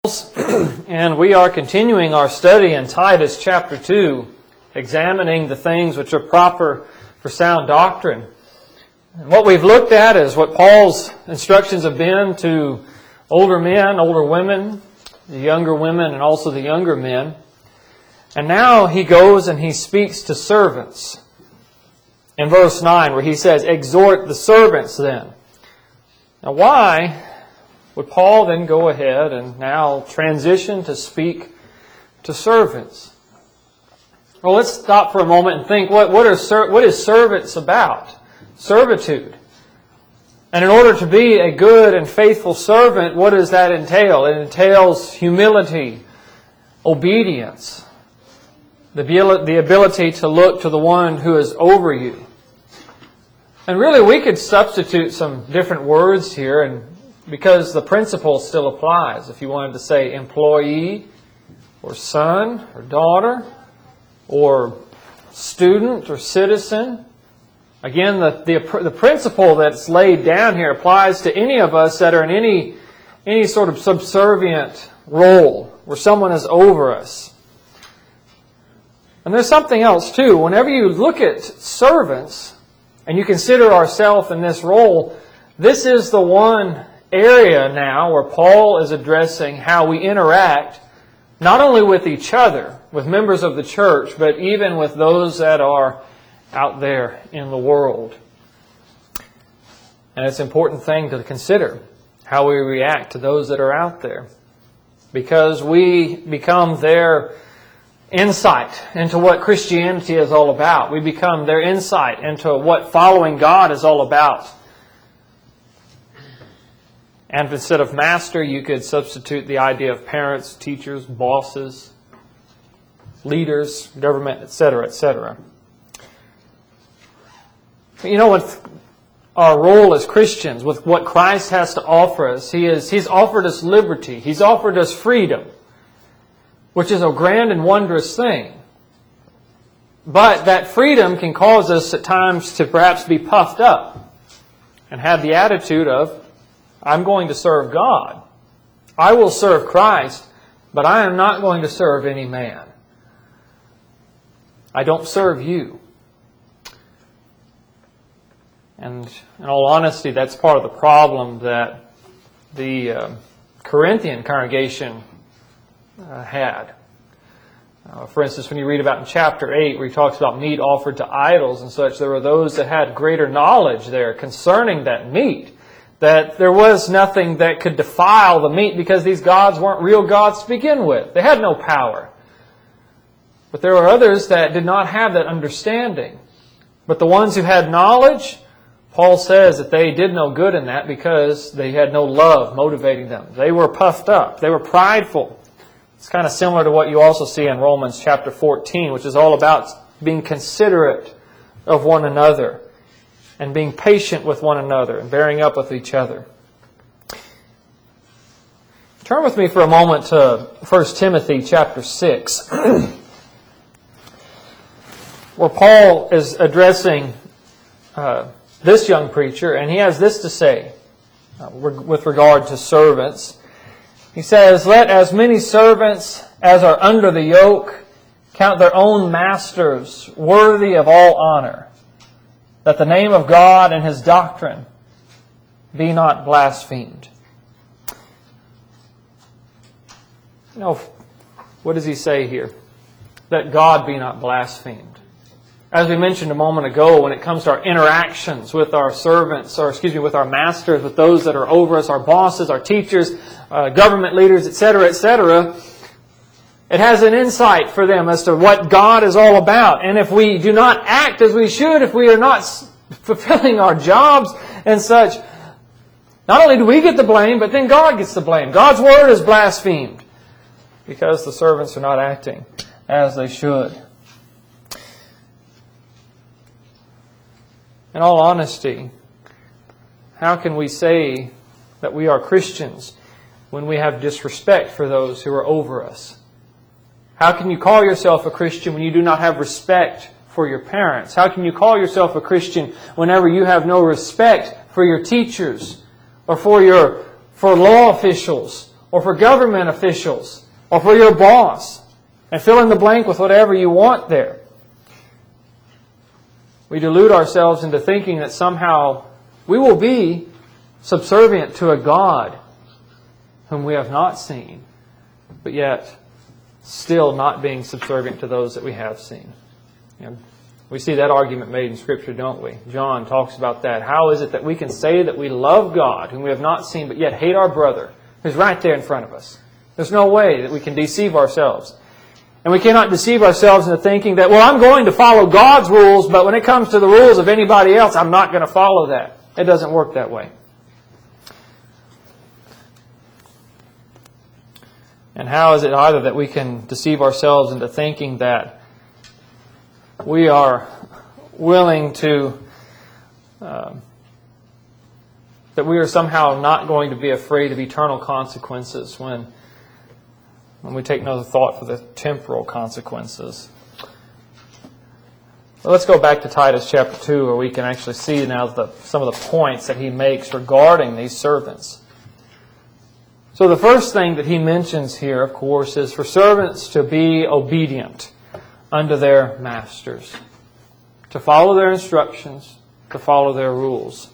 And we are continuing our study in Titus chapter 2, examining the things which are proper for sound doctrine. And what we've looked at is what Paul's instructions have been to older men, older women, the younger women, and also the younger men. And now he goes and he speaks to servants. In verse 9, where he says, "Exhort the servants then." Now why would Paul then go ahead and now transition to speak to servants? Well, let's stop for a moment and think, what is servants about? Servitude. And in order to be a good and faithful servant, what does that entail? It entails humility, obedience, the ability to look to the one who is over you. And really, we could substitute some different words here, and because the principle still applies. If you wanted to say employee, or son, or daughter, or student, or citizen, again, the principle that's laid down here applies to any of us that are in any sort of subservient role, where someone is over us. And there's something else too. Whenever you look at servants, and you consider ourselves in this role, this is the one area now where Paul is addressing how we interact not only with each other, with members of the church, but even with those that are out there in the world. And it's an important thing to consider, how we react to those that are out there, because we become their insight into what Christianity is all about. We become their insight into what following God is all about. And instead of master, you could substitute the idea of parents, teachers, bosses, leaders, government, etc., etc. You know, with our role as Christians, with what Christ has to offer us, He's offered us liberty. He's offered us freedom, which is a grand and wondrous thing. But that freedom can cause us at times to perhaps be puffed up and have the attitude of, I'm going to serve God. I will serve Christ, but I am not going to serve any man. I don't serve you. And in all honesty, that's part of the problem that the Corinthian congregation had. For instance, when you read about in chapter 8, where he talks about meat offered to idols and such, there were those that had greater knowledge there concerning that meat, that there was nothing that could defile the meat because these gods weren't real gods to begin with. They had no power. But there were others that did not have that understanding. But the ones who had knowledge, Paul says that they did no good in that because they had no love motivating them. They were puffed up. They were prideful. It's kind of similar to what you also see in Romans chapter 14, which is all about being considerate of one another and being patient with one another and bearing up with each other. Turn with me for a moment to 1 Timothy chapter 6, where Paul is addressing this young preacher, and he has this to say with regard to servants. He says, "Let as many servants as are under the yoke count their own masters worthy of all honor, that the name of God and His doctrine be not blasphemed." You know, what does he say here? That God be not blasphemed. As we mentioned a moment ago, when it comes to our interactions with our servants, with our masters, with those that are over us, our bosses, our teachers, government leaders, etc., etc., it has an insight for them as to what God is all about. And if we do not act as we should, if we are not fulfilling our jobs and such, not only do we get the blame, but then God gets the blame. God's word is blasphemed because the servants are not acting as they should. In all honesty, how can we say that we are Christians when we have disrespect for those who are over us? How can you call yourself a Christian when you do not have respect for your parents? How can you call yourself a Christian whenever you have no respect for your teachers or for law officials or for government officials, or for your boss. And fill in the blank with whatever you want there. We delude ourselves into thinking that somehow we will be subservient to a God whom we have not seen, but yet still not being subservient to those that we have seen. We see that argument made in Scripture, don't we? John talks about that. How is it that we can say that we love God, whom we have not seen, but yet hate our brother, who's right there in front of us? There's no way that we can deceive ourselves. And we cannot deceive ourselves into thinking that, well, I'm going to follow God's rules, but when it comes to the rules of anybody else, I'm not going to follow that. It doesn't work that way. And how is it either that we can deceive ourselves into thinking that we are willing to, that we are somehow not going to be afraid of eternal consequences when we take no thought for the temporal consequences? Well, let's go back to Titus chapter 2, where we can actually see now some of the points that he makes regarding these servants. So the first thing that he mentions here, of course, is for servants to be obedient unto their masters, to follow their instructions, to follow their rules.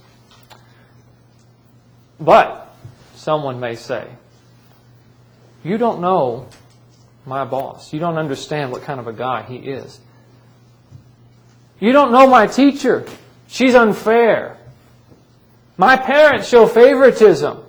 But someone may say, you don't know my boss. You don't understand what kind of a guy he is. You don't know my teacher. She's unfair. My parents show favoritism.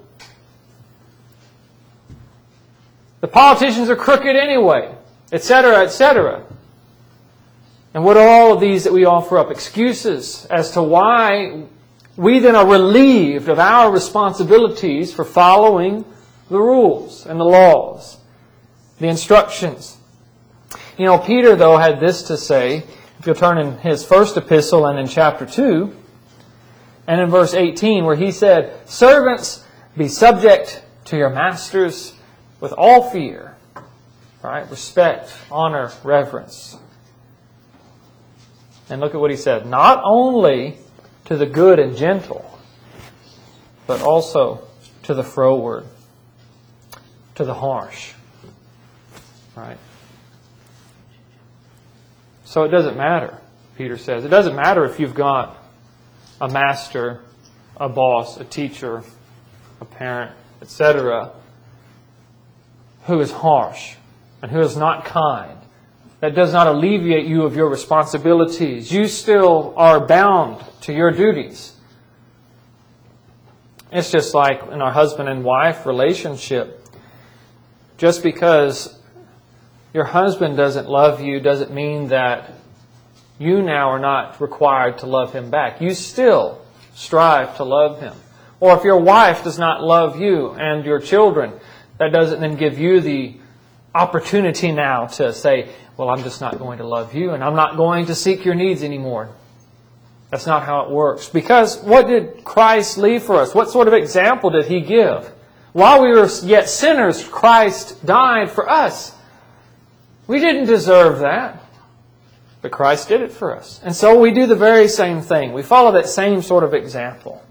The politicians are crooked anyway, etc., etc. And what are all of these that we offer up? Excuses as to why we then are relieved of our responsibilities for following the rules and the laws, the instructions. You know, Peter, though, had this to say, if you'll turn in his first epistle and in chapter 2, and in verse 18, where he said, servants, be subject to your masters with all fear, right? Respect, honor, reverence. And look at what he said. Not only to the good and gentle, but also to the froward, to the harsh. Right? So it doesn't matter, Peter says. It doesn't matter if you've got a master, a boss, a teacher, a parent, etc., who is harsh and who is not kind. That does not alleviate you of your responsibilities. You still are bound to your duties. It's just like in our husband and wife relationship. Just because your husband doesn't love you doesn't mean that you now are not required to love him back. You still strive to love him. Or if your wife does not love you and your children, that doesn't then give you the opportunity now to say, well, I'm just not going to love you and I'm not going to seek your needs anymore. That's not how it works. Because what did Christ leave for us? What sort of example did He give? While we were yet sinners, Christ died for us. We didn't deserve that, but Christ did it for us. And so we do the very same thing. We follow that same sort of example.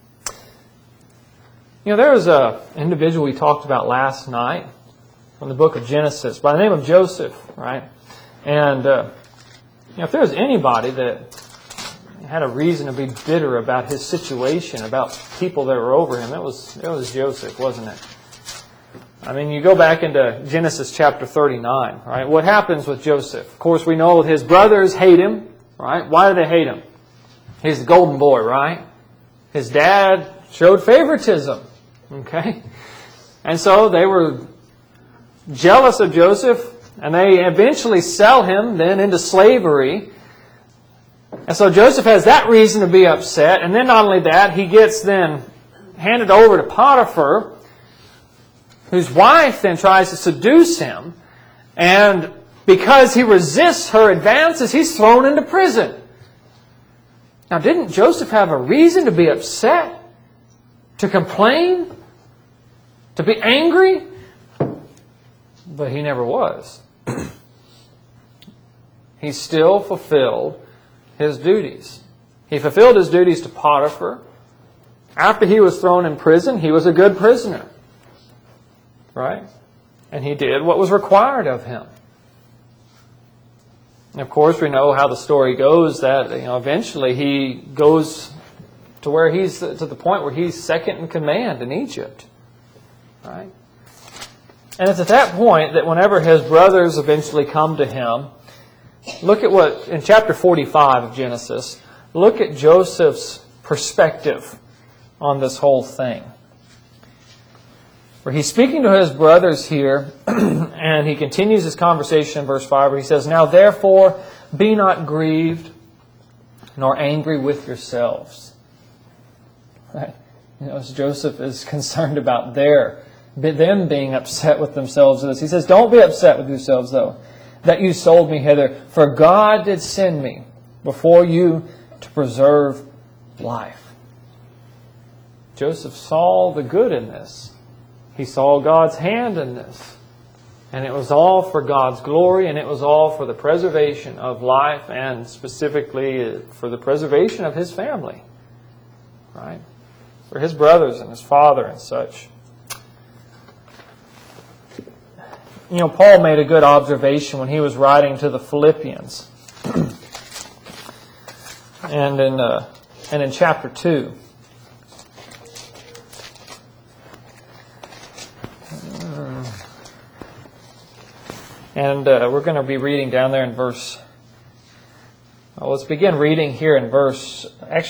You know, there was an individual we talked about last night from the book of Genesis by the name of Joseph, right? And if there was anybody that had a reason to be bitter about his situation, about people that were over him, it was Joseph, wasn't it? I mean, you go back into Genesis chapter 39, right? What happens with Joseph? Of course, we know his brothers hate him, right? Why do they hate him? He's the golden boy, right? His dad showed favoritism, okay? And so they were jealous of Joseph, and they eventually sell him then into slavery. And so Joseph has that reason to be upset. And then not only that, he gets then handed over to Potiphar, whose wife then tries to seduce him. And because he resists her advances, he's thrown into prison. Now, didn't Joseph have a reason to be upset? To complain? To be angry? But he never was. He still fulfilled his duties. He fulfilled his duties to Potiphar. After he was thrown in prison, he was a good prisoner. right? And he did what was required of him. And of course, we know how the story goes that eventually he goes to where he's to the point where he's second in command in Egypt, right? And it's at that point that whenever his brothers eventually come to him, look at what in chapter 45 of Genesis. Look at Joseph's perspective on this whole thing. Where he's speaking to his brothers here, and he continues his conversation in verse 5, where he says, "Now therefore be not grieved, nor angry with yourselves." Right? As Joseph is concerned about them being upset with themselves. He says, "Don't be upset with yourselves, though, that you sold me hither, for God did send me before you to preserve life." Joseph saw the good in this. He saw God's hand in this. And it was all for God's glory, and it was all for the preservation of life, and specifically for the preservation of his family. Right? For his brothers and his father and such. Paul made a good observation when he was writing to the Philippians. and in chapter 2. And we're going to be reading down there in verse... let's begin reading here in verse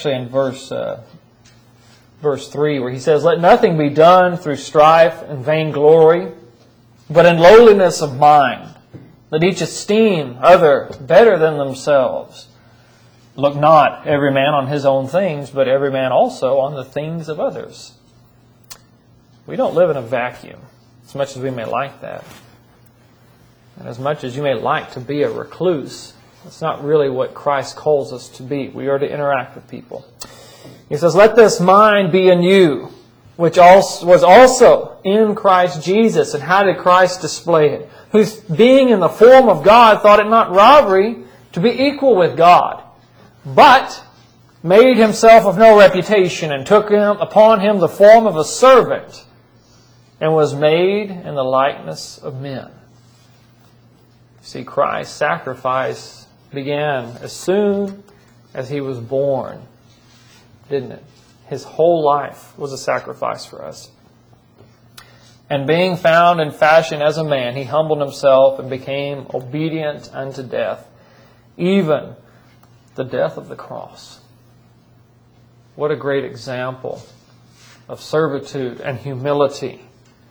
3, where he says, "Let nothing be done through strife and vainglory, but in lowliness of mind. Let each esteem other better than themselves. Look not every man on his own things, but every man also on the things of others." We don't live in a vacuum, as much as we may like that. And as much as you may like to be a recluse, that's not really what Christ calls us to be. We are to interact with people. He says, "Let this mind be in you, which was also in Christ Jesus." And how did Christ display it? "Who, being in the form of God, thought it not robbery to be equal with God, but made himself of no reputation, and took upon him the form of a servant, and was made in the likeness of men." See, Christ's sacrifice began as soon as he was born, didn't it? His whole life was a sacrifice for us. "And being found in fashion as a man, he humbled himself and became obedient unto death, even the death of the cross." What a great example of servitude and humility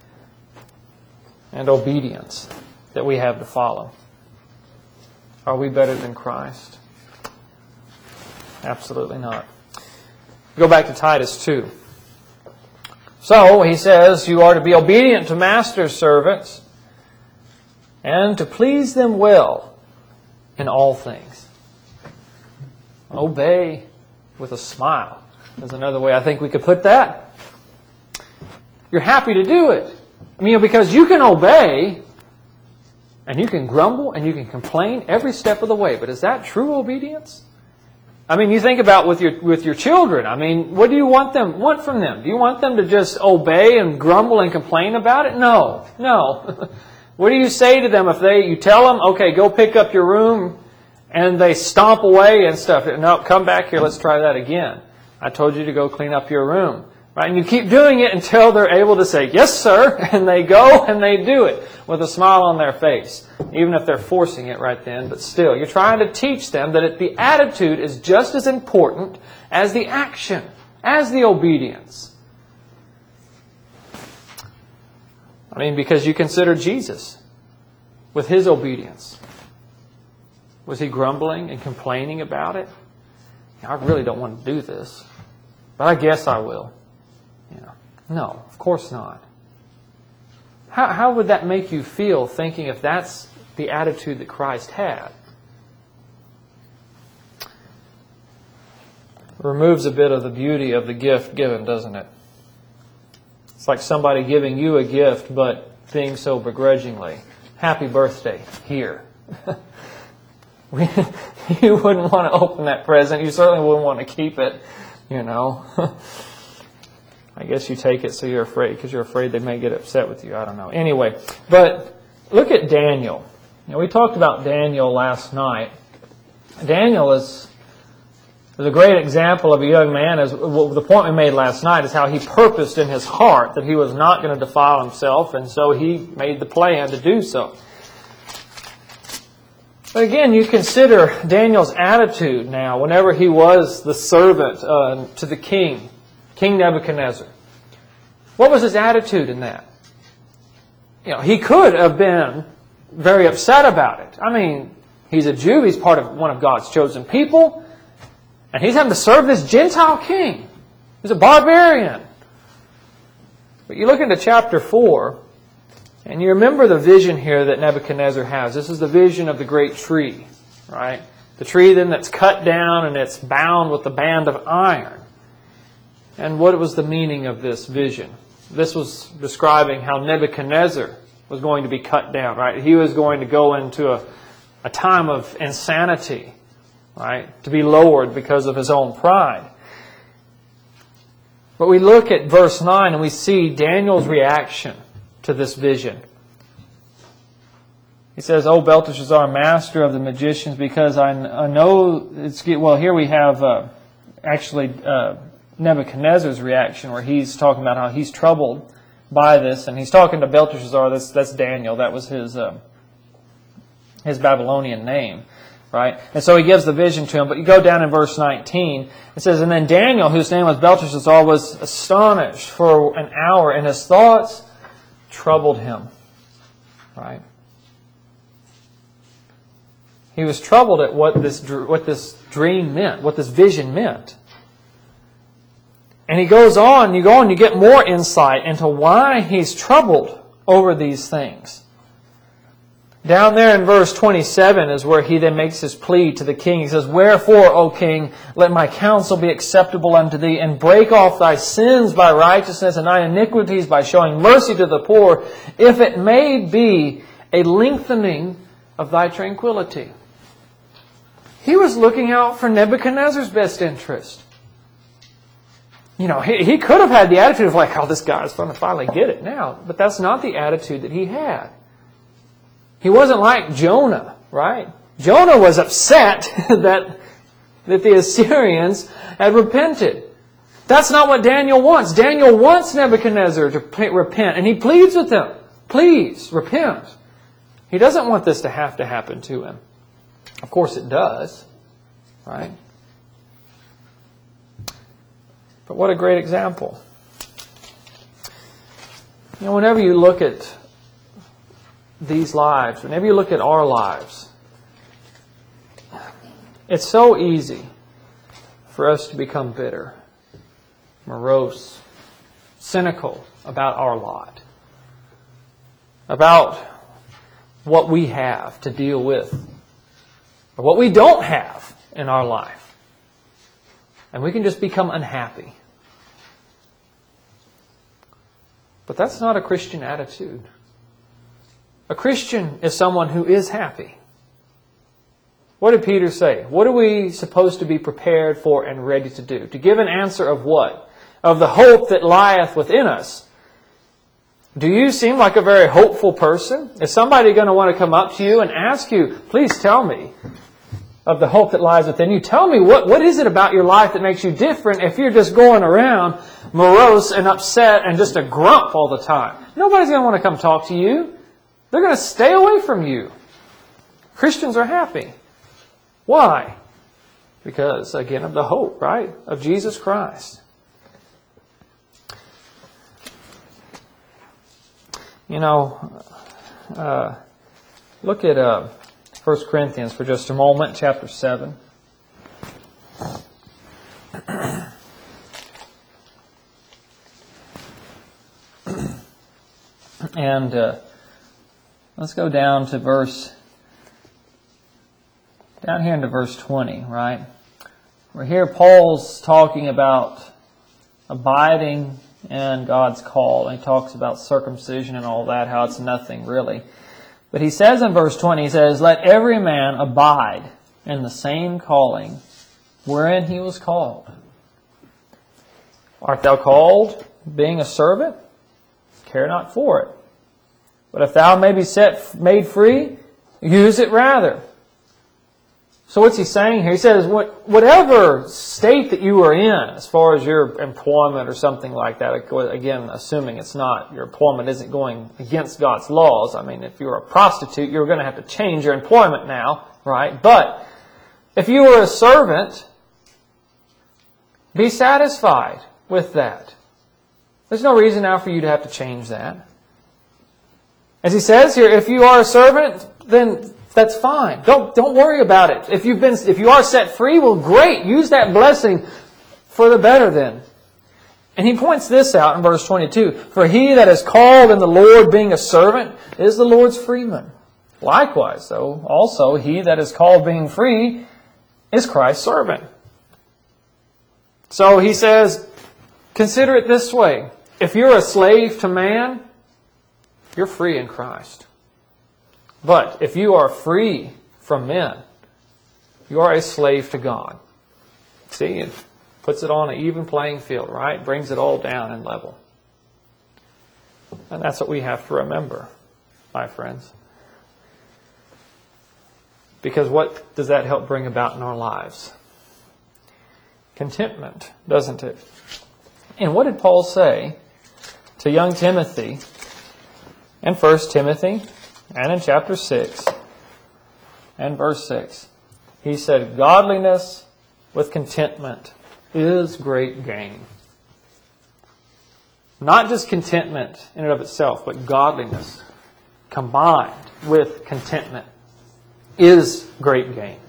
and obedience that we have to follow. Are we better than Christ? Absolutely not. Go back to Titus 2. "So," he says, "you are to be obedient to master's servants, and to please them well in all things." Obey with a smile is another way I think we could put that. You're happy to do it. Because you can obey, and you can grumble, and you can complain every step of the way. But is that true obedience? You think about with your children. What do you want from them? Do you want them to just obey and grumble and complain about it? No. What do you say to them if you tell them, "Okay, go pick up your room," and they stomp away and stuff? "No, come back here, let's try that again. I told you to go clean up your room." Right? And you keep doing it until they're able to say, "Yes, sir," and they go and they do it with a smile on their face, even if they're forcing it right then. But still, you're trying to teach them that the attitude is just as important as the action, as the obedience. Because you consider Jesus with his obedience. Was he grumbling and complaining about it? "I really don't want to do this, but I guess I will." No, of course not. How would that make you feel, thinking if that's the attitude that Christ had? It removes a bit of the beauty of the gift given, doesn't it? It's like somebody giving you a gift, but being so begrudgingly. "Happy birthday, here." You wouldn't want to open that present. You certainly wouldn't want to keep it, I guess you take it so you're afraid, because you're afraid they may get upset with you. I don't know. Anyway, but look at Daniel. We talked about Daniel last night. Daniel is a great example of a young man. The point we made last night is how he purposed in his heart that he was not going to defile himself, and so he made the plan to do so. But again, you consider Daniel's attitude now whenever he was the servant to the king, King Nebuchadnezzar. What was his attitude in that? He could have been very upset about it. I mean, he's a Jew, he's part of one of God's chosen people, and he's having to serve this Gentile king. He's a barbarian. But you look into chapter 4, and you remember the vision here that Nebuchadnezzar has. This is the vision of the great tree, right? The tree then that's cut down and it's bound with the band of iron. And what was the meaning of this vision? This was describing how Nebuchadnezzar was going to be cut down, right? He was going to go into a time of insanity, right? To be lowered because of his own pride. But we look at verse 9 and we see Daniel's reaction to this vision. He says, "O Belteshazzar, master of the magicians, because I know it's..." Well, here we have Nebuchadnezzar's reaction, where he's talking about how he's troubled by this, and he's talking to Belteshazzar. That's Daniel. That was his Babylonian name, right? And so he gives the vision to him. But you go down in verse 19. It says, "And then Daniel, whose name was Belteshazzar, was astonished for an hour, and his thoughts troubled him." Right? He was troubled at what this dream meant, what this vision meant. And he goes on, you get more insight into why he's troubled over these things. Down there in verse 27 is where he then makes his plea to the king. He says, "Wherefore, O king, let my counsel be acceptable unto thee, and break off thy sins by righteousness, and thine iniquities by showing mercy to the poor, if it may be a lengthening of thy tranquility." He was looking out for Nebuchadnezzar's best interest. He could have had the attitude of like, "Oh, this guy's going to finally get it now." But that's not the attitude that he had. He wasn't like Jonah, right? Jonah was upset that the Assyrians had repented. That's not what Daniel wants. Daniel wants Nebuchadnezzar to repent, and he pleads with him, "Please, repent." He doesn't want this to happen to him. Of course it does, right? But what a great example. Whenever you look at these lives, whenever you look at our lives, it's so easy for us to become bitter, morose, cynical about our lot, about what we have to deal with, or what we don't have in our life. And we can just become unhappy. But that's not a Christian attitude. A Christian is someone who is happy. What did Peter say? What are we supposed to be prepared for and ready to do? To give an answer of what? Of the hope that lieth within us. Do you seem like a very hopeful person? Is somebody going to want to come up to you and ask you, "Please tell me of the hope that lies within you. Tell me, what is it about your life that makes you different if you're just going around morose and upset and just a grump all the time?" Nobody's going to want to come talk to you. They're going to stay away from you. Christians are happy. Why? Because, again, of the hope, right? Of Jesus Christ. Look at 1 Corinthians for just a moment, chapter 7. And let's go down to down here into verse 20, right? Where here Paul's talking about abiding in God's call. And he talks about circumcision and all that, how it's nothing really. But he says in verse 20, he says, "Let every man abide in the same calling wherein he was called. Art thou called being a servant, care not for it. But if thou may be made free, use it rather. So what's he saying here? He says, whatever state that you are in, as far as your employment or something like that, again, assuming it's not, your employment isn't going against God's laws. I mean, if you're a prostitute, you're going to have to change your employment now, right? But if you were a servant, be satisfied with that. There's no reason now for you to have to change that. As he says here, if you are a servant, then that's fine. Don't worry about it. If you are set free, well, great. Use that blessing for the better then. And he points this out in verse 22. For he that is called in the Lord being a servant is the Lord's freeman. Likewise, though, also he that is called being free is Christ's servant. So he says, consider it this way. If you're a slave to man, you're free in Christ. But if you are free from men, you are a slave to God. See, it puts it on an even playing field, right? Brings it all down and level. And that's what we have to remember, my friends. Because what does that help bring about in our lives? Contentment, doesn't it? And what did Paul say to young Timothy in 1 Timothy and in chapter 6 and verse 6? He said, godliness with contentment is great gain. Not just contentment in and of itself, but godliness combined with contentment is great gain.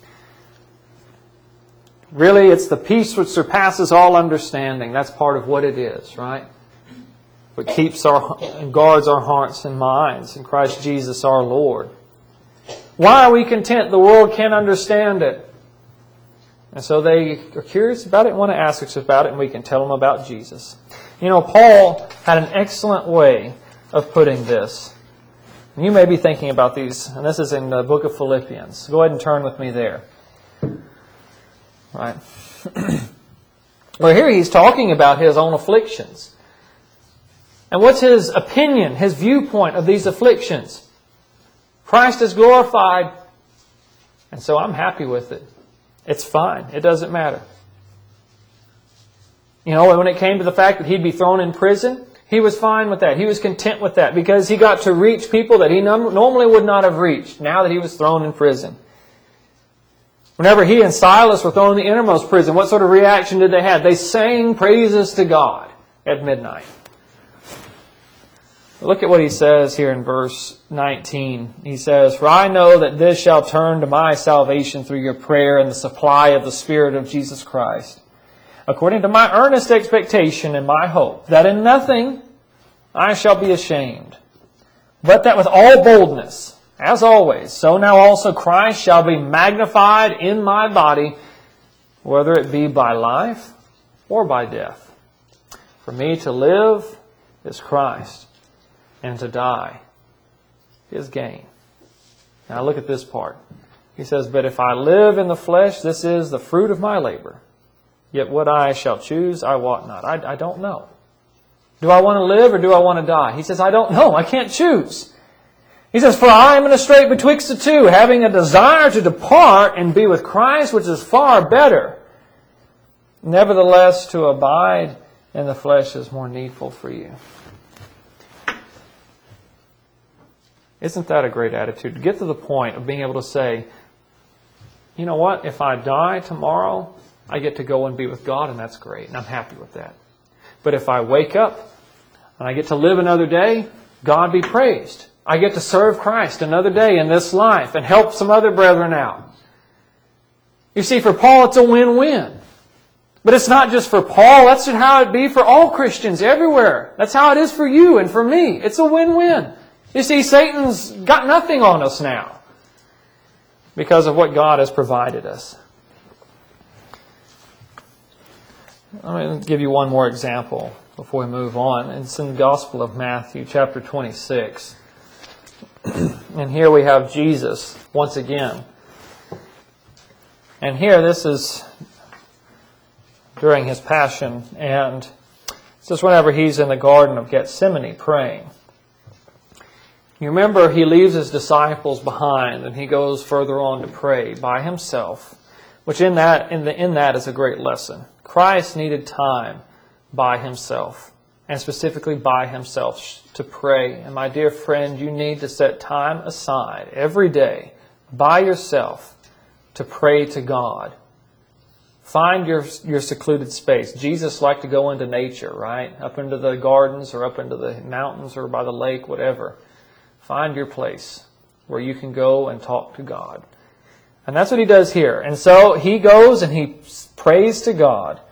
Really, it's the peace which surpasses all understanding. That's part of what it is, right? What keeps and guards our hearts and minds in Christ Jesus our Lord. Why are we content? The world can't understand it. And so they are curious about it and want to ask us about it, and we can tell them about Jesus. You know, Paul had an excellent way of putting this. And you may be thinking about these, and this is in the book of Philippians. Go ahead and turn with me there. Right. Well, here he's talking about his own afflictions. And what's his opinion, his viewpoint of these afflictions? Christ is glorified, and so I'm happy with it. It's fine. It doesn't matter. You know, when it came to the fact that he'd be thrown in prison, he was fine with that. He was content with that because he got to reach people that he normally would not have reached now that he was thrown in prison. Whenever he and Silas were thrown in the innermost prison, what sort of reaction did they have? They sang praises to God at midnight. Look at what he says here in verse 19. He says, for I know that this shall turn to my salvation through your prayer and the supply of the Spirit of Jesus Christ, according to my earnest expectation and my hope, that in nothing I shall be ashamed, but that with all boldness, as always, so now also Christ shall be magnified in my body, whether it be by life or by death. For me to live is Christ, and to die is gain. Now look at this part. He says, but if I live in the flesh, this is the fruit of my labor. Yet what I shall choose, I wot not. I don't know. Do I want to live or do I want to die? He says, I don't know. I can't choose. He says, for I am in a strait betwixt the two, having a desire to depart and be with Christ, which is far better. Nevertheless, to abide in the flesh is more needful for you. Isn't that a great attitude? To get to the point of being able to say, you know what, if I die tomorrow, I get to go and be with God, and that's great, and I'm happy with that. But if I wake up and I get to live another day, God be praised. I get to serve Christ another day in this life and help some other brethren out. You see, for Paul, it's a win-win. But it's not just for Paul. That's how it be for all Christians everywhere. That's how it is for you and for me. It's a win-win. You see, Satan's got nothing on us now because of what God has provided us. Let me give you one more example before we move on. It's in the Gospel of Matthew, chapter 26. And here we have Jesus once again. And here, this is during His Passion. And it's Just whenever he's in the Garden of Gethsemane praying. You remember he leaves his disciples behind and he goes further on to pray by himself, which in that is a great lesson. Christ needed time by himself, and specifically by himself, to pray. And my dear friend, you need to set time aside every day by yourself to pray to God. Find your secluded space. Jesus liked to go into nature, right? Up into the gardens or up into the mountains or by the lake, whatever. Find your place where you can go and talk to God. And that's what he does here. And so he goes and he prays to God.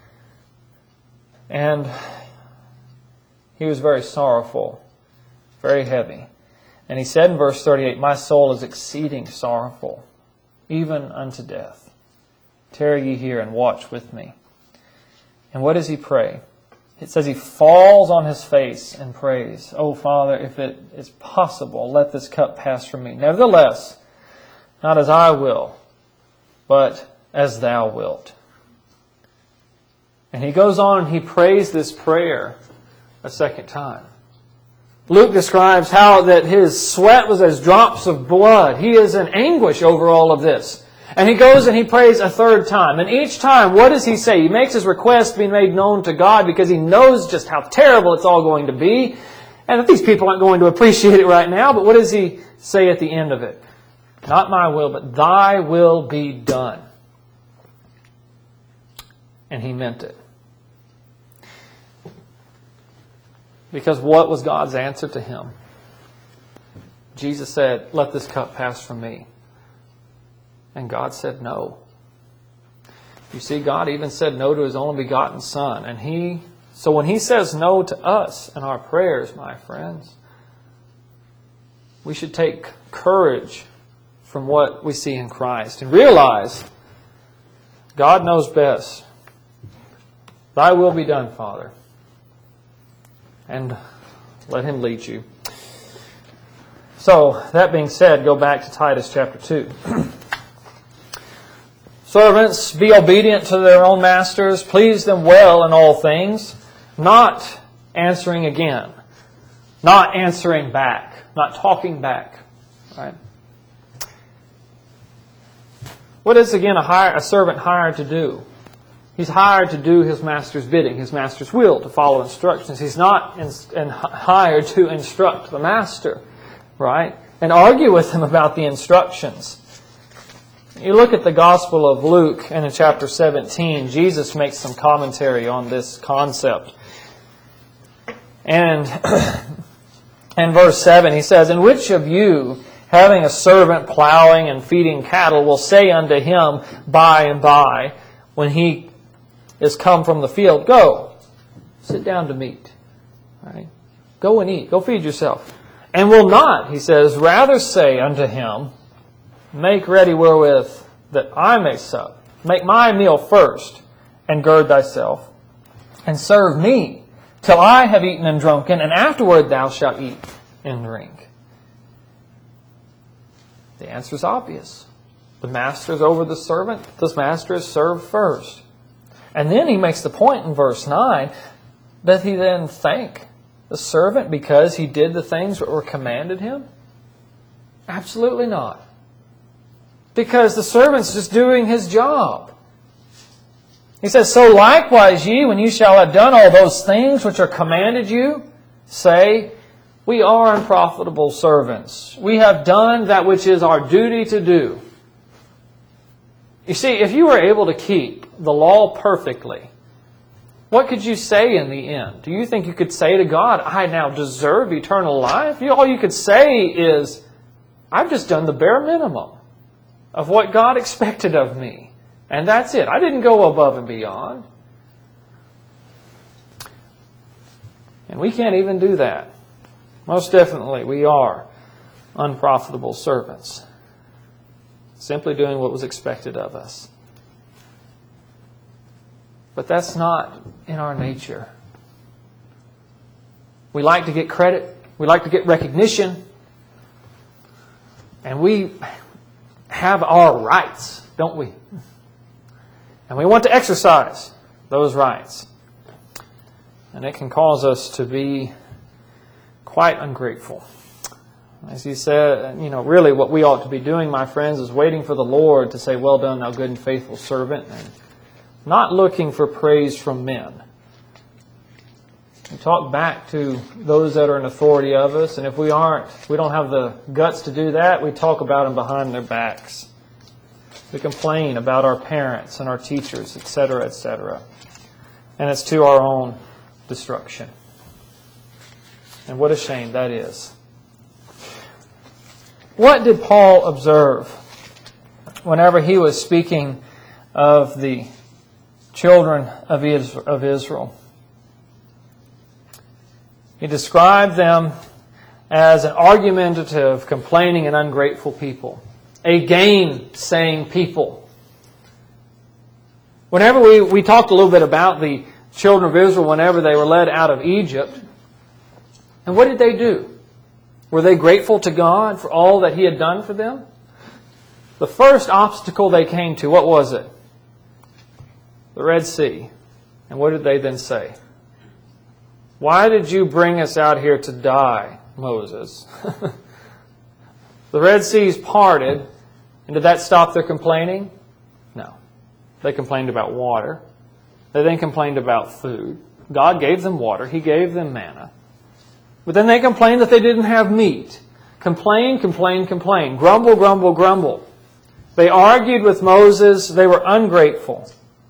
And he was very sorrowful, very heavy. And he said in verse 38, "My soul is exceeding sorrowful, even unto death. Tarry ye here and watch with me." And what does he pray? It says he falls on his face and prays, "Oh, Father, if it is possible, let this cup pass from me. Nevertheless, not as I will, but as thou wilt." And he goes on and he prays this prayer a second time. Luke describes how that his sweat was as drops of blood. He is in anguish over all of this. And he goes and he prays a third time. And each time, what does he say? He makes his request be made known to God because he knows just how terrible it's all going to be. And that these people aren't going to appreciate it right now. But what does he say at the end of it? "Not my will, but thy will be done." And he meant it. Because what was God's answer to him? Jesus said, "Let this cup pass from me." And God said no. You see, God even said no to His only begotten Son. And so when He says no to us in our prayers, my friends, we should take courage from what we see in Christ and realize God knows best. Thy will be done, Father. And let Him lead you. So, that being said, go back to Titus chapter 2. Servants, be obedient to their own masters. Please them well in all things. Not answering again. Not answering back. Not talking back. Right? What is, again, a servant hired to do? He's hired to do his master's bidding, his master's will, to follow instructions. He's not hired to instruct the master, right? And argue with him about the instructions. You look at the Gospel of Luke, and in chapter 17, Jesus makes some commentary on this concept. And in verse 7, he says, "And which of you, having a servant plowing and feeding cattle, will say unto him by and by, when he is come from the field, Go, sit down to meat. Right? Go and eat. Go feed yourself. And will not," he says, "rather say unto him, Make ready wherewith that I may sup. Make my meal first, and gird thyself, and serve me, till I have eaten and drunken, and afterward thou shalt eat and drink." The answer is obvious. The master is over the servant. The master is served first. And then he makes the point in verse 9, does he then thank the servant because he did the things that were commanded him? Absolutely not. Because the servant's just doing his job. He says, "So likewise ye, when you shall have done all those things which are commanded you, say, We are unprofitable servants. We have done that which is our duty to do." You see, if you were able to keep the law perfectly, what could you say in the end? Do you think you could say to God, "I now deserve eternal life"? All you could say is, "I've just done the bare minimum of what God expected of me. And that's it. I didn't go above and beyond." And we can't even do that. Most definitely, we are unprofitable servants. Simply doing what was expected of us. But that's not in our nature. We like to get credit. We like to get recognition. And we have our rights, don't we? And we want to exercise those rights. And it can cause us to be quite ungrateful. As he said, really what we ought to be doing, my friends, is waiting for the Lord to say, "Well done, thou good and faithful servant," and not looking for praise from men. We talk back to those that are in authority of us, and if we don't have the guts to do that, we talk about them behind their backs. We complain about our parents and our teachers, etc., etc. And it's to our own destruction. And what a shame that is. What did Paul observe whenever he was speaking of the children of Israel? He described them as an argumentative, complaining, and ungrateful people. A gainsaying people. Whenever we talked a little bit about the children of Israel whenever they were led out of Egypt, and what did they do? Were they grateful to God for all that He had done for them? The first obstacle they came to, what was it? The Red Sea. And what did they then say? "Why did you bring us out here to die, Moses?" The Red Sea's parted, and did that stop their complaining? No. They complained about water. They then complained about food. God gave them water. He gave them manna. But then they complained that they didn't have meat. Complain, complain, complain. Grumble, grumble, grumble. They argued with Moses. They were ungrateful.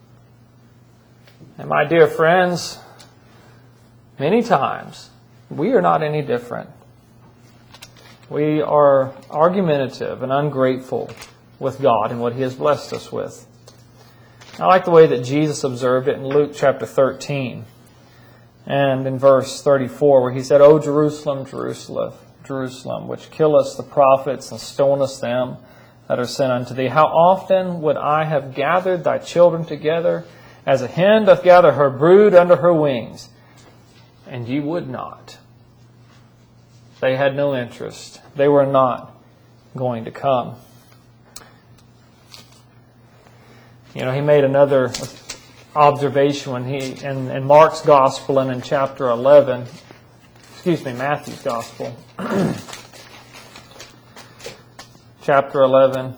And my dear friends, many times we are not any different. We are argumentative and ungrateful with God and what He has blessed us with. I like the way that Jesus observed it in Luke chapter 13 and in verse 34 where He said, "O Jerusalem, Jerusalem, Jerusalem, which killest the prophets and stonest them that are sent unto thee, how often would I have gathered thy children together as a hen doth gather her brood under her wings, and ye would not." They had no interest. They were not going to come. He made another observation when in Mark's Gospel and in chapter 11, Matthew's Gospel, chapter 11,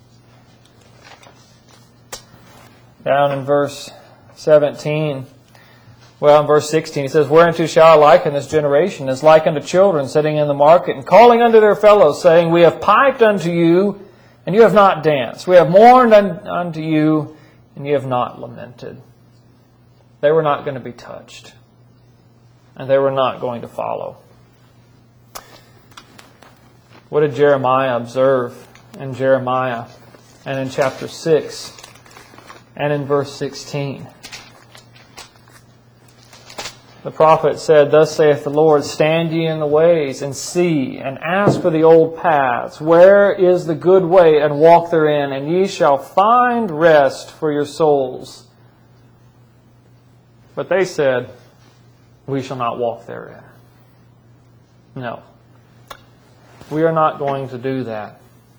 down in verse 17. Well, in verse 16, he says, "Whereunto shall I liken this generation? Is like unto children sitting in the market and calling unto their fellows, saying, We have piped unto you, and you have not danced. We have mourned unto you, and you have not lamented." They were not going to be touched, and they were not going to follow. What did Jeremiah observe in Jeremiah and in chapter 6 and in verse 16? The prophet said, "Thus saith the Lord, stand ye in the ways, and see, and ask for the old paths. Where is the good way, and walk therein, and ye shall find rest for your souls." But they said, "We shall not walk therein." No. We are not going to do that.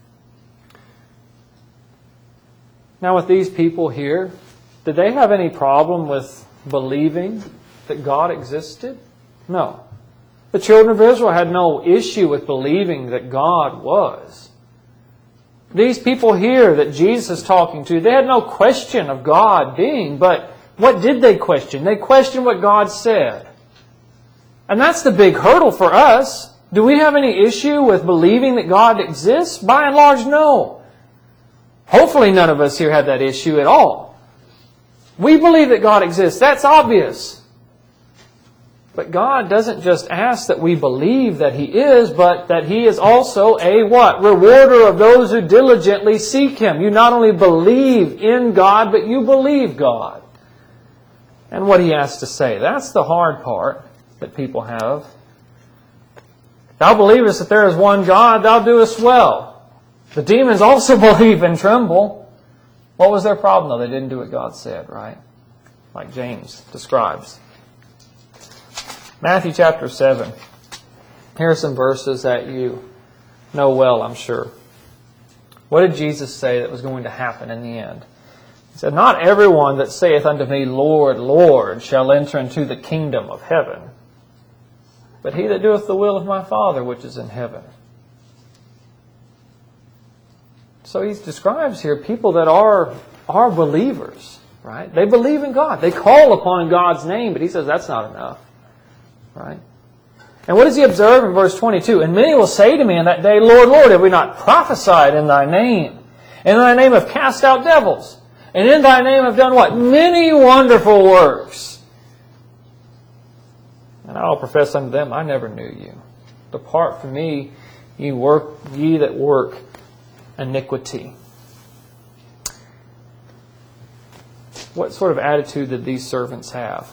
Now with these people here, did they have any problem with believing that God existed? No. The children of Israel had no issue with believing that God was. These people here that Jesus is talking to, they had no question of God being, but what did they question? They questioned what God said. And that's the big hurdle for us. Do we have any issue with believing that God exists? By and large, no. Hopefully none of us here have that issue at all. We believe that God exists. That's obvious. But God doesn't just ask that we believe that He is, but that He is also a what? Rewarder of those who diligently seek Him. You not only believe in God, but you believe God. And what He has to say. That's the hard part that people have. Thou believest that there is one God, thou doest well. The demons also believe and tremble. What was their problem, though? They didn't do what God said, right? Like James describes. Matthew chapter 7. Here are some verses that you know well, I'm sure. What did Jesus say that was going to happen in the end? He said, not everyone that saith unto me, Lord, Lord, shall enter into the kingdom of heaven, but he that doeth the will of my Father which is in heaven. So he describes here people that are believers, right? They believe in God. They call upon God's name, but he says that's not enough, right? And what does he observe in verse 22? And many will say to me in that day, Lord, Lord, have we not prophesied in thy name? And in thy name have cast out devils. And in thy name have done what? Many wonderful works. And I will profess unto them, I never knew you. Depart from me, ye that work iniquity. What sort of attitude did these servants have?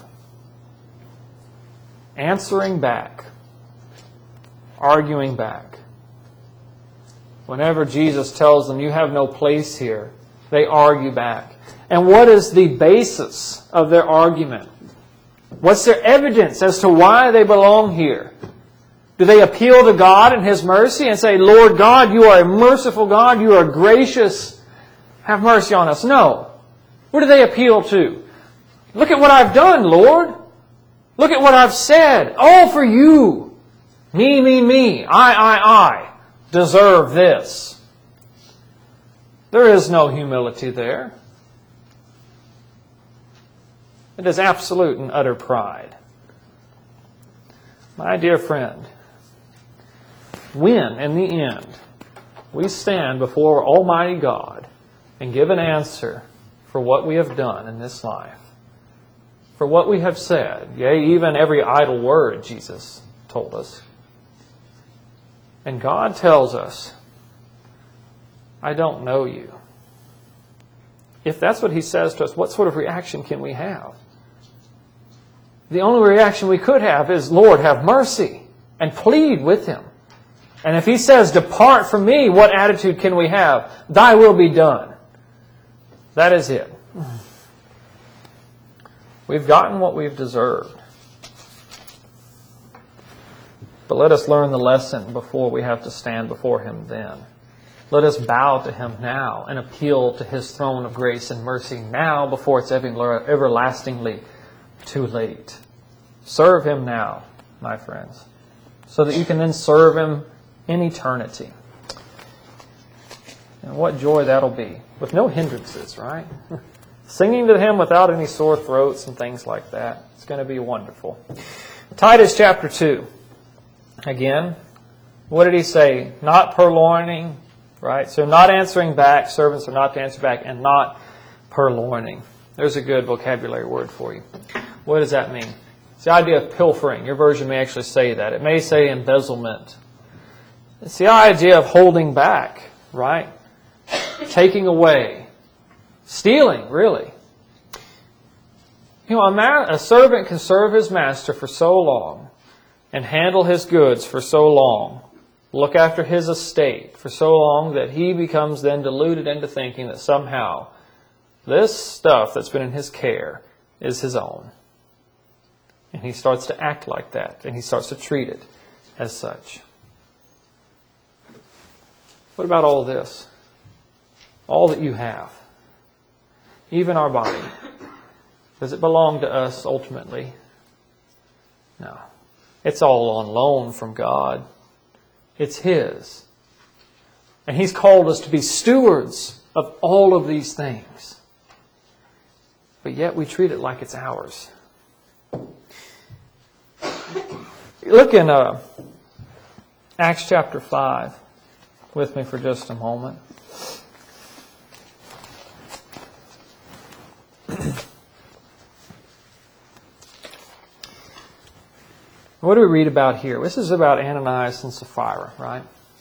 Answering back. Arguing back. Whenever Jesus tells them, you have no place here, they argue back. And what is the basis of their argument? What's their evidence as to why they belong here? Do they appeal to God and His mercy and say, Lord God, you are a merciful God, you are gracious, have mercy on us? No. What do they appeal to? Look at what I've done, Lord. Look at what I've said. All for you. Me, I deserve this. There is no humility there. It is absolute and utter pride. My dear friend, when, in the end, we stand before Almighty God and give an answer for what we have done in this life, for what we have said, yea, even every idle word, Jesus told us, and God tells us, I don't know you. If that's what He says to us, what sort of reaction can we have? The only reaction we could have is, Lord, have mercy, and plead with Him. And if He says, depart from me, what attitude can we have? Thy will be done. That is it. We've gotten what we've deserved. But let us learn the lesson before we have to stand before Him then. Let us bow to Him now and appeal to His throne of grace and mercy now before it's everlastingly too late. Serve Him now, my friends, so that you can then serve Him in eternity. And what joy that'll be, with no hindrances, right? Singing to Him without any sore throats and things like that. It's going to be wonderful. Titus chapter 2. Again, what did he say? Not purloining, right? So not answering back. Servants are not to answer back, and not purloining. There's a good vocabulary word for you. What does that mean? It's the idea of pilfering. Your version may actually say that. It may say embezzlement. It's the idea of holding back, right? Taking away. Stealing, really. You know, a servant can serve his master for so long and handle his goods for so long, look after his estate for so long that he becomes then deluded into thinking that somehow this stuff that's been in his care is his own. And he starts to act like that, and he starts to treat it as such. What about all this? All that you have, even our body, does it belong to us ultimately? No. It's all on loan from God. It's His. And He's called us to be stewards of all of these things. But yet we treat it like it's ours. Look in Acts chapter 5 with me for just a moment. What do we read about here? This is about Ananias and Sapphira, right?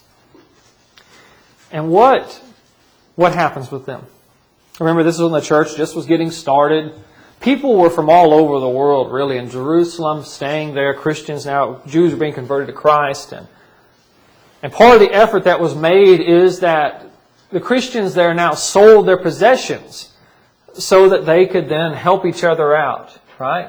And what happens with them? Remember, this is when the church just was getting started. People were from all over the world, really, in Jerusalem, staying there. Christians now, Jews are being converted to Christ. And part of the effort that was made is that the Christians there now sold their possessions so that they could then help each other out, right?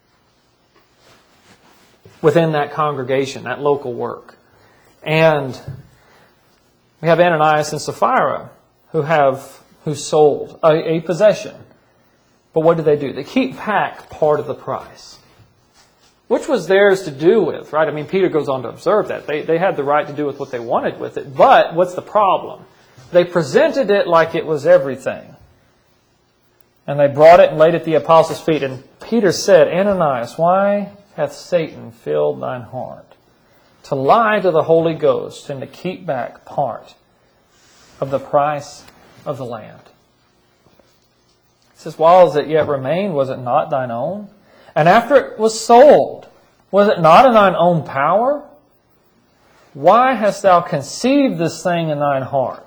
Within that congregation, that local work. And we have Ananias and Sapphira who have who sold a possession. But what do? They keep back part of the price, which was theirs to do with, right? I mean, Peter goes on to observe that. They had the right to do with what they wanted with it. But what's the problem? They presented it like it was everything. And they brought it and laid it at the apostles' feet. And Peter said, Ananias, why hath Satan filled thine heart to lie to the Holy Ghost and to keep back part of the price of the land? He says, while it yet remained, was it not thine own? And after it was sold, was it not in thine own power? Why hast thou conceived this thing in thine heart?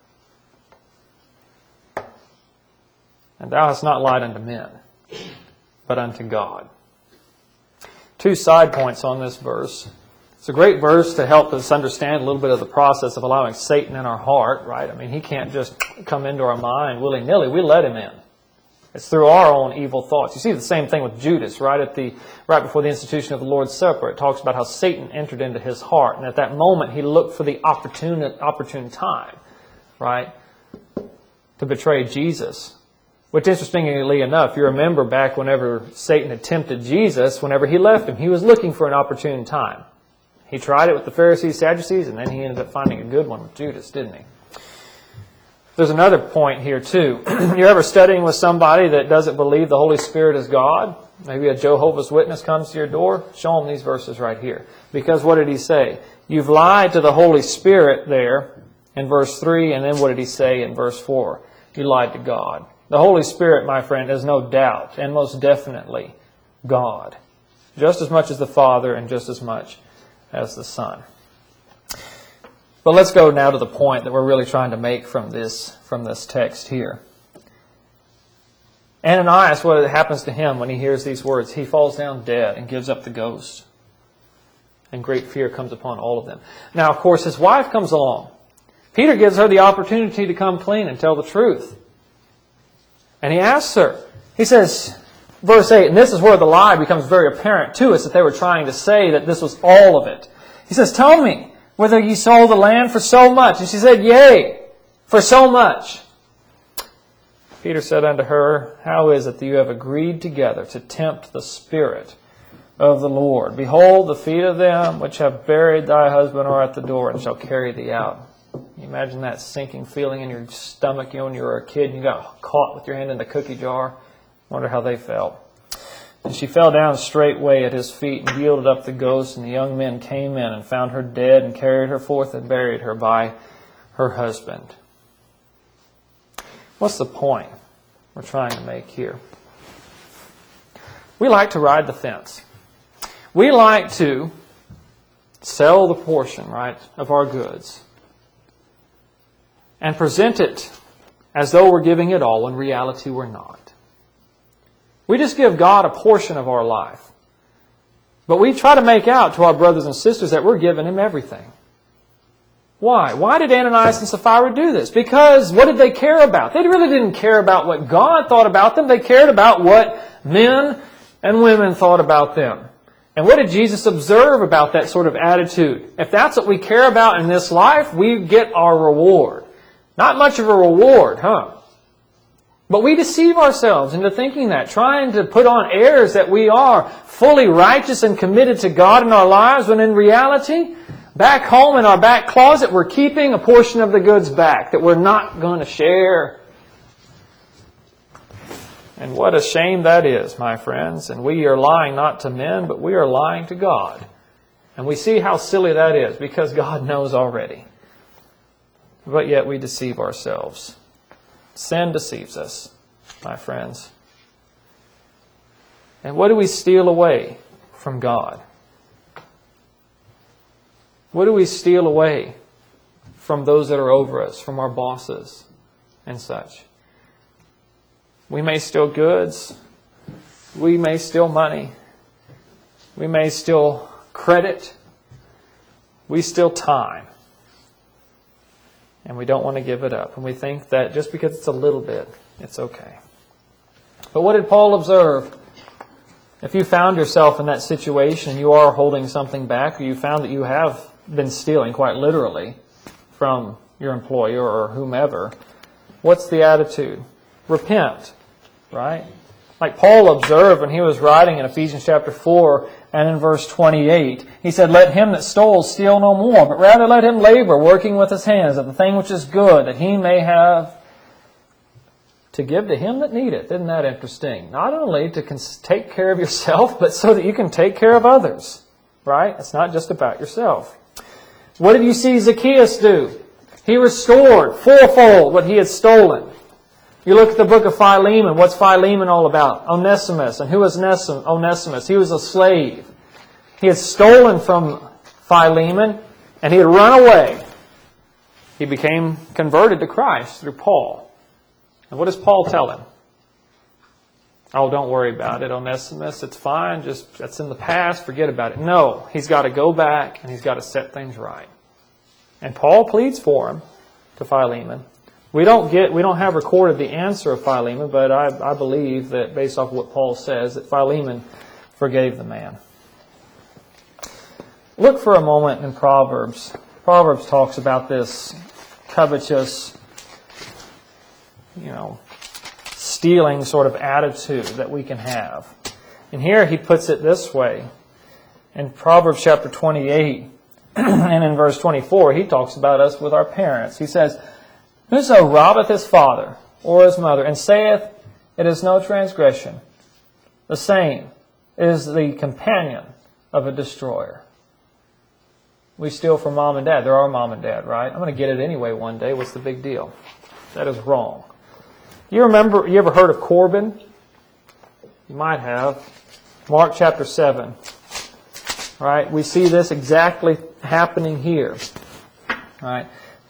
And thou hast not lied unto men, but unto God. 2 side points on this verse. It's a great verse to help us understand a little bit of the process of allowing Satan in our heart, right? I mean, he can't just come into our mind willy-nilly. We let him in. It's through our own evil thoughts. You see the same thing with Judas, right before the institution of the Lord's Supper. It talks about how Satan entered into his heart. And at that moment, he looked for the opportune time, right, to betray Jesus. Which, interestingly enough, you remember back whenever Satan had tempted Jesus, whenever he left him, he was looking for an opportune time. He tried it with the Pharisees, Sadducees, and then he ended up finding a good one with Judas, didn't he? There's another point here, too. You're ever studying with somebody that doesn't believe the Holy Spirit is God? Maybe a Jehovah's Witness comes to your door. Show them these verses right here. Because what did he say? You've lied to the Holy Spirit there in verse 3, and then what did he say in verse 4? You lied to God. The Holy Spirit, my friend, is no doubt and most definitely God. Just as much as the Father and just as much as the Son. But let's go now to the point that we're really trying to make from this text here. Ananias, what happens to him when he hears these words? He falls down dead and gives up the ghost. And great fear comes upon all of them. Now, of course, his wife comes along. Peter gives her the opportunity to come clean and tell the truth. And he asks her, he says, verse 8, and this is where the lie becomes very apparent to us, that they were trying to say that this was all of it. He says, tell me whether ye sold the land for so much. And she said, yea, for so much. Peter said unto her, how is it that you have agreed together to tempt the Spirit of the Lord? Behold, the feet of them which have buried thy husband are at the door, and shall carry thee out. Can you imagine that sinking feeling in your stomach, when you were a kid and you got caught with your hand in the cookie jar? Wonder how they felt. And she fell down straightway at his feet and yielded up the ghost, and the young men came in and found her dead and carried her forth and buried her by her husband. What's the point we're trying to make here? We like to ride the fence. We like to sell the portion, right, of our goods and present it as though we're giving it all, when in reality we're not. We just give God a portion of our life. But we try to make out to our brothers and sisters that we're giving Him everything. Why? Why did Ananias and Sapphira do this? Because what did they care about? They really didn't care about what God thought about them. They cared about what men and women thought about them. And what did Jesus observe about that sort of attitude? If that's what we care about in this life, we get our reward. Not much of a reward, huh? But we deceive ourselves into thinking that, trying to put on airs that we are fully righteous and committed to God in our lives, when in reality, back home in our back closet, we're keeping a portion of the goods back that we're not going to share. And what a shame that is, my friends. And we are lying not to men, but we are lying to God. And we see how silly that is, because God knows already. But yet we deceive ourselves. Sin deceives us, my friends. And what do we steal away from God? What do we steal away from those that are over us, from our bosses and such? We may steal goods. We may steal money. We may steal credit. We steal time. And we don't want to give it up. And we think that just because it's a little bit, it's okay. But what did Paul observe? If you found yourself in that situation and you are holding something back, or you found that you have been stealing, quite literally, from your employer or whomever, what's the attitude? Repent, right? Like Paul observed when he was writing in Ephesians chapter 4 and in verse 28, he said, "Let him that stole steal no more, but rather let him labor, working with his hands at the thing which is good, that he may have to give to him that needeth." Isn't that interesting? Not only to take care of yourself, but so that you can take care of others, right? It's not just about yourself. What did you see Zacchaeus do? He restored fourfold what he had stolen. You look at the book of Philemon. What's Philemon all about? Onesimus. And who was Onesimus? He was a slave. He had stolen from Philemon, and he had run away. He became converted to Christ through Paul. And what does Paul tell him? Oh, don't worry about it, Onesimus. It's fine. Just that's in the past. Forget about it. No, he's got to go back and he's got to set things right. And Paul pleads for him to Philemon. We don't have recorded the answer of Philemon, but I believe that based off what Paul says, that Philemon forgave the man. Look for a moment in Proverbs. Proverbs talks about this covetous, stealing sort of attitude that we can have. And here he puts it this way. In Proverbs chapter 28 and in verse 24, he talks about us with our parents. He says, "Whoso robbeth his father or his mother, and saith, It is no transgression, the same is the companion of a destroyer." We steal from mom and dad. They're our mom and dad, right? I'm going to get it anyway one day. What's the big deal? That is wrong. You ever heard of Corban? You might have. Mark chapter 7. Right? We see this exactly happening here. Right?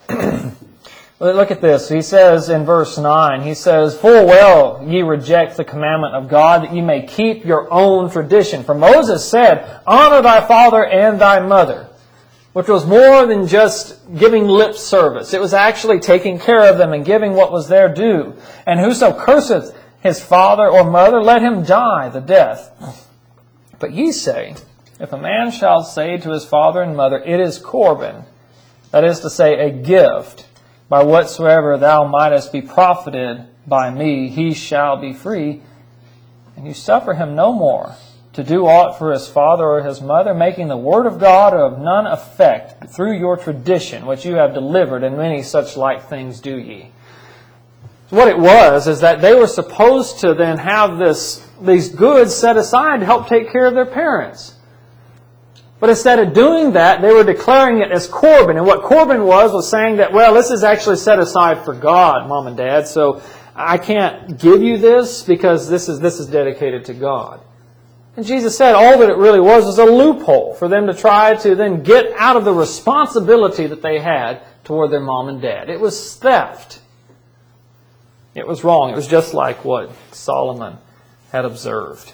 Look at this. He says in verse 9, he says, "Full well ye reject the commandment of God, that ye may keep your own tradition. For Moses said, Honor thy father and thy mother," which was more than just giving lip service. It was actually taking care of them and giving what was their due. "And whoso curseth his father or mother, let him die the death. But ye say, If a man shall say to his father and mother, It is Corban," that is to say, a gift, "by whatsoever thou mightest be profited by me, he shall be free. And you suffer him no more to do aught for his father or his mother, making the word of God of none effect through your tradition, which you have delivered, and many such like things do ye." What it was is that they were supposed to then have these goods set aside to help take care of their parents. But instead of doing that, they were declaring it as Corban. And what Corban was saying that, well, this is actually set aside for God, Mom and Dad, so I can't give you this because this is dedicated to God. And Jesus said all that it really was a loophole for them to try to then get out of the responsibility that they had toward their mom and dad. It was theft. It was wrong. It was just like what Solomon had observed.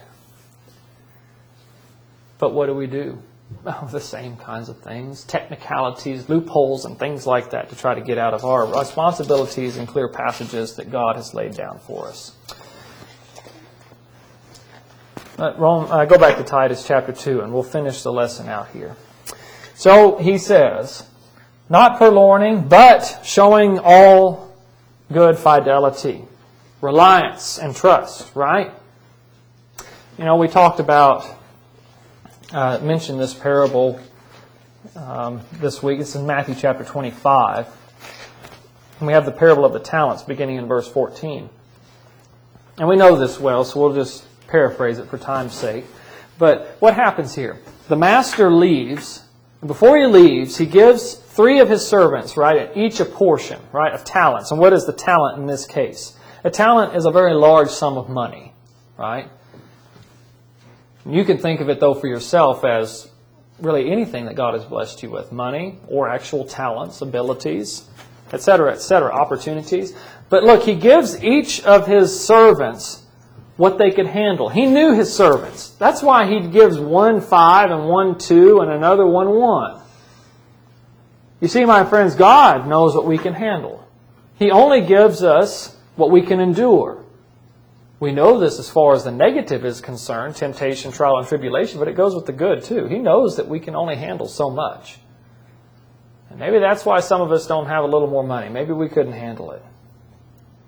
But what do? Oh, the same kinds of things. Technicalities, loopholes, and things like that to try to get out of our responsibilities and clear passages that God has laid down for us. Go back to Titus chapter 2 and we'll finish the lesson out here. So he says, "Not purloining, but showing all good fidelity, reliance, and trust," right? We talked about, mentioned this parable this week. It's in Matthew chapter 25. And we have the parable of the talents beginning in verse 14. And we know this well, so we'll just paraphrase it for time's sake. But what happens here? The master leaves, and before he leaves, he gives 3 of his servants, right, each a portion, right, of talents. And what is the talent in this case? A talent is a very large sum of money, right? You can think of it, though, for yourself as really anything that God has blessed you with. Money or actual talents, abilities, etc., opportunities. But look, he gives each of his servants what they could handle. He knew his servants. That's why he gives one 5 and one 2 and another one 1. You see, my friends, God knows what we can handle. He only gives us what we can endure. We know this as far as the negative is concerned, temptation, trial, and tribulation, but it goes with the good too. He knows that we can only handle so much. And maybe that's why some of us don't have a little more money. Maybe we couldn't handle it.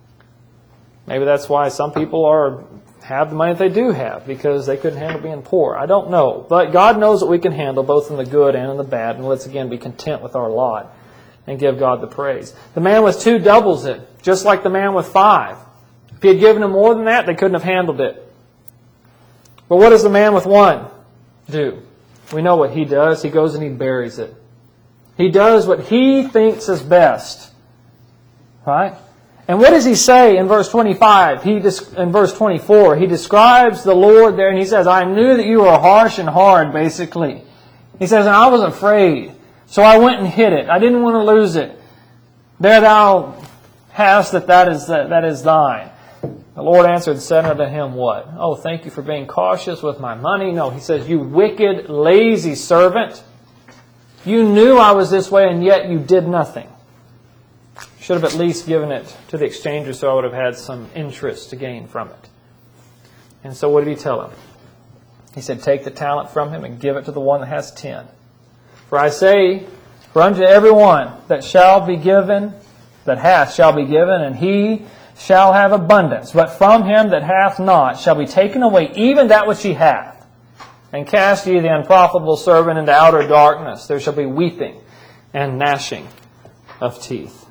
Maybe that's why some people have the money that they do have, because they couldn't handle being poor. I don't know. But God knows what we can handle, both in the good and in the bad. And let's again be content with our lot and give God the praise. The man with 2 doubles it, just like the man with 5. If he had given them more than that, they couldn't have handled it. But what does the man with 1 do? We know what he does. He goes and he buries it. He does what he thinks is best. Right? And what does he say in verse 25? In verse 24, he describes the Lord there and he says, I knew that you were harsh and hard, basically. He says, and I was afraid. So I went and hid it. I didn't want to lose it. There thou hast that is thine. The Lord answered and said unto him, what? Oh, thank you for being cautious with my money. No, he says, you wicked, lazy servant. You knew I was this way and yet you did nothing. Should have at least given it to the exchanger so I would have had some interest to gain from it. And so what did he tell him? He said, take the talent from him and give it to the one that has 10. For I say, for unto every one that shall be given, that hath shall be given, and he shall have abundance. But from him that hath not shall be taken away even that which he hath. And cast ye the unprofitable servant into outer darkness. There shall be weeping and gnashing of teeth.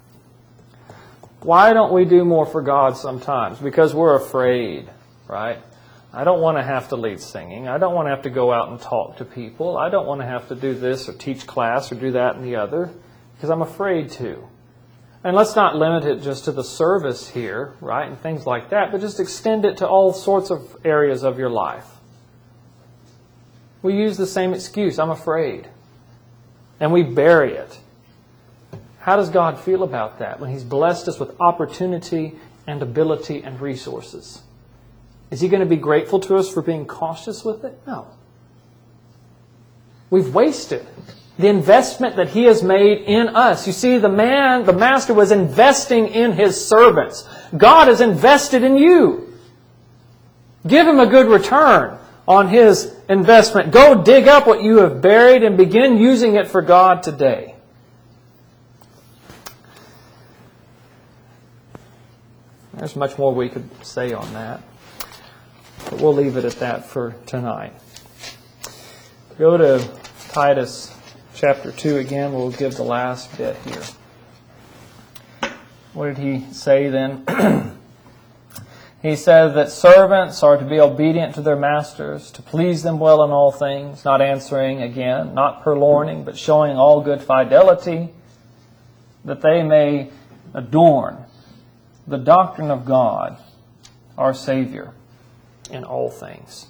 Why don't we do more for God sometimes? Because we're afraid, right? I don't want to have to lead singing. I don't want to have to go out and talk to people. I don't want to have to do this or teach class or do that and the other, because I'm afraid to. And let's not limit it just to the service here, right, and things like that, but just extend it to all sorts of areas of your life. We use the same excuse, I'm afraid. And we bury it. How does God feel about that when He's blessed us with opportunity and ability and resources? Is He going to be grateful to us for being cautious with it? No. We've wasted the investment that He has made in us. You see, the master was investing in his servants. God has invested in you. Give Him a good return on His investment. Go dig up what you have buried and begin using it for God today. There's much more we could say on that, but we'll leave it at that for tonight. Go to Titus chapter 2 again. We'll give the last bit here. What did he say then? He said that servants are to be obedient to their masters, to please them well in all things, not answering again, not purloining, but showing all good fidelity, that they may adorn the doctrine of God, our Savior, in all things.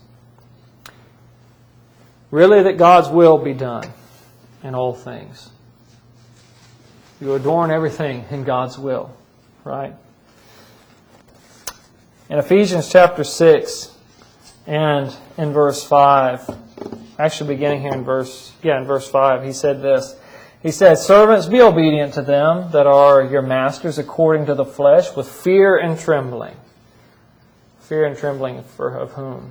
Really, that God's will be done in all things. You adorn everything in God's will, right? In Ephesians chapter 6 and in verse 5, actually beginning here in verse 5, he said this. He said, servants, be obedient to them that are your masters according to the flesh, with fear and trembling. Fear and trembling of whom?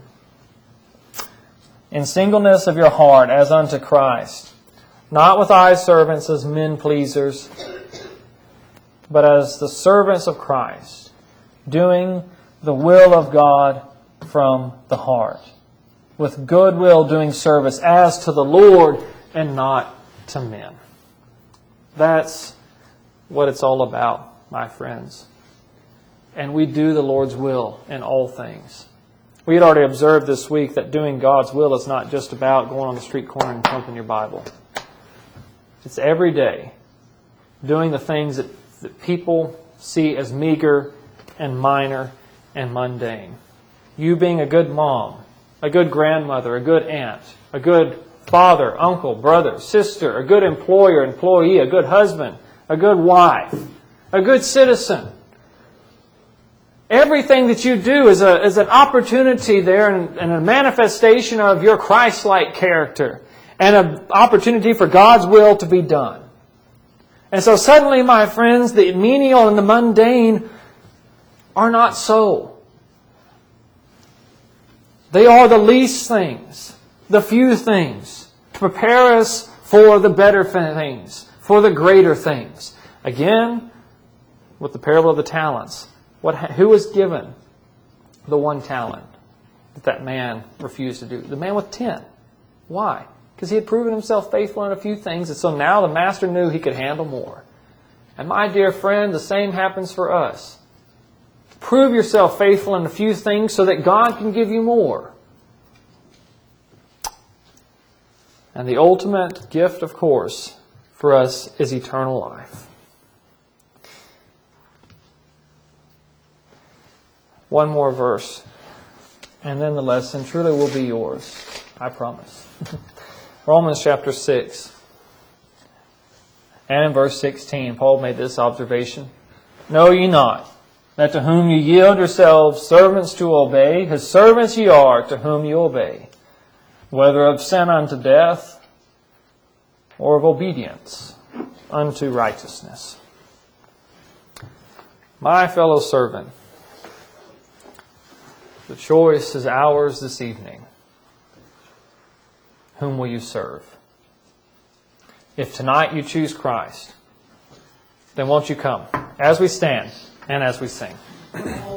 In singleness of your heart, as unto Christ, not with eye servants as men pleasers, but as the servants of Christ, doing the will of God from the heart, with good will doing service as to the Lord and not to men. That's what it's all about, my friends. And we do the Lord's will in all things. We had already observed this week that doing God's will is not just about going on the street corner and pumping your Bible. It's every day doing the things that people see as meager and minor and mundane. You being a good mom, a good grandmother, a good aunt, a good father, uncle, brother, sister, a good employer, employee, a good husband, a good wife, a good citizen. Everything that you do is an opportunity there and a manifestation of your Christ-like character and an opportunity for God's will to be done. And so suddenly, my friends, the menial and the mundane are not so. They are the least things, the few things, to prepare us for the better things, for the greater things. Again, with the parable of the talents, Who was given the 1 talent that man refused to do? The man with 10. Why? Because he had proven himself faithful in a few things, and so now the master knew he could handle more. And my dear friend, the same happens for us. Prove yourself faithful in a few things so that God can give you more. And the ultimate gift, of course, for us is eternal life. One more verse, and then the lesson truly will be yours. I promise. Romans chapter 6. And in verse 16, Paul made this observation. Know ye not that to whom you yield yourselves servants to obey, his servants ye are to whom you obey, whether of sin unto death or of obedience unto righteousness. My fellow servant, the choice is ours this evening. Whom will you serve? If tonight you choose Christ, then won't you come as we stand and as we sing?